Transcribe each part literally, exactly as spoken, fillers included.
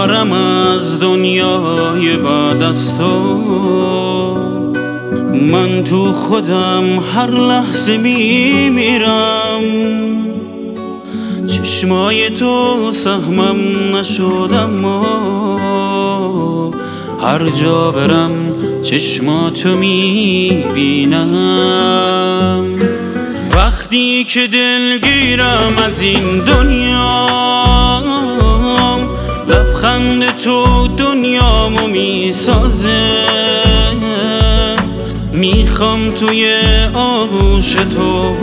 دارم از دنیای بعد از تو. من تو خودم هر لحظه میمیرم، چشمای تو سهمم نشد اما هر جا برم چشماتو میبینم. وقتی که دلگیرم از این دنیا، لبخند تو دنیامو میسازه. میخوام توی آغوش تو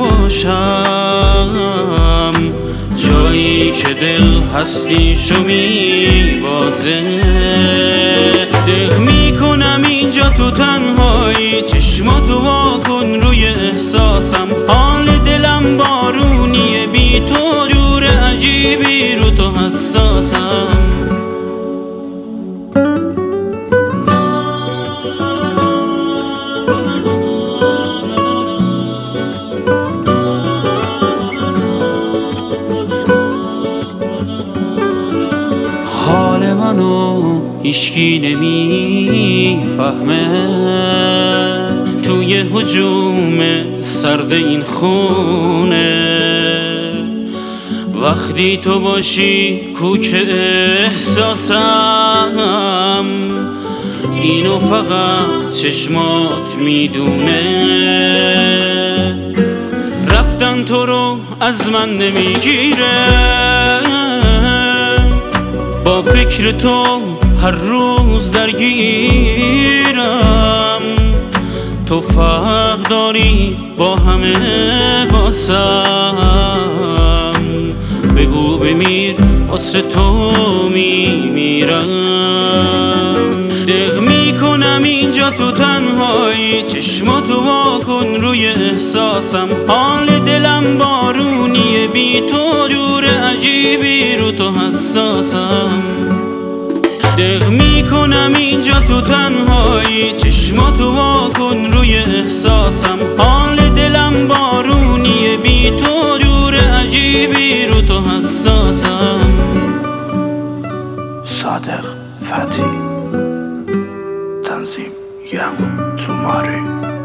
باشم، جایی که دل هستیشو میبازه. دق میکنم اینجا تو تنهایی، چشماتو واکن روی احساسم. حال دلم بارونیه، بی تو جور عجیبی رو تو حساسم. حال منو هیچکی نمیفهمه، توی هجوم سرد این خونه. وقتی تو باشی کوچه احساسم، اینو فقط چشمات میدونه. رفتن تو رو از من نمیگیره، با فکر تو هر روز درگیرم. تو فرق داری با همه واسم، بگو بمیر واسه تو میمیرم. دق میکنم اینجا تو تنهایی، چشماتو واکن روی احساسم. حال دلم بارونیه، بی تو جور عجیبی رو تو حساسم. دق میکنم اینجا تو تنهایی، چشماتو واکن روی احساسم. حال دلم بارونیه، بی تو جور عجیبی رو تو حساسم. صادق فتی، تنظیم یعقوب توماری.